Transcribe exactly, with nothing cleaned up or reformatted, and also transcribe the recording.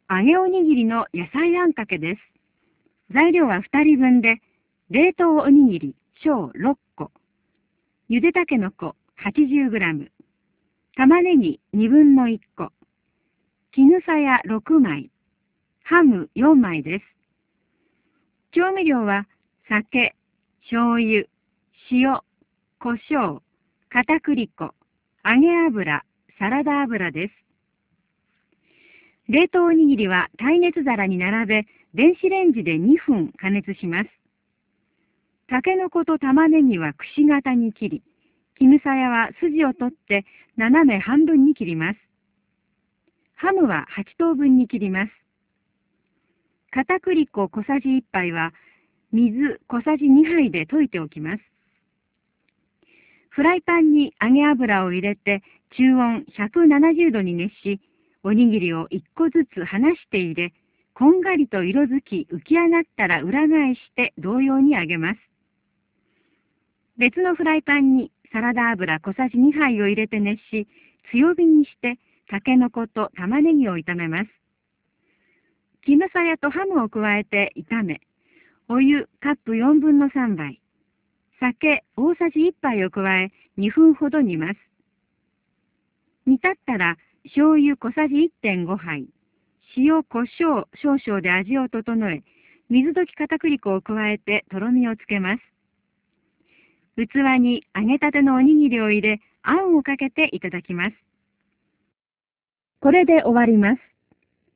揚げおにぎりの野菜あんかけです。材料はふたりぶんで、冷凍おにぎり小ろっこ、ゆでたけのこ はちじゅうグラム、玉ねぎにぶんのいっこ、絹さやろくまい、ハムよんまいです。調味料は酒、醤油、塩、胡椒、片栗粉、揚げ油、サラダ油です。冷凍おにぎりは耐熱皿に並べ、電子レンジでにふん加熱します。たけのこと玉ねぎはくし形に切り、絹さやは筋を取って斜め半分に切ります。ハムははちとうぶんに切ります。片栗粉小さじいっぱいは水小さじにはいで溶いておきます。フライパンに揚げ油を入れて中温ひゃくななじゅうどに熱し、おにぎりをいっこずつ離して入れ、こんがりと色づき浮き上がったら裏返して同様に揚げます。別のフライパンにサラダ油小さじにはいを入れて熱し、強火にしてたけのこと玉ねぎを炒めます。絹さやとハムを加えて炒め、お湯カップよんぶんのさんばい、酒大さじいっぱいを加えにふんほど煮ます。煮立ったら醤油小さじいってんごはい、塩胡椒少々で味を整え、水溶き片栗粉を加えてとろみをつけます。器に揚げたてのおにぎりを入れ、あんをかけていただきます。これで終わります。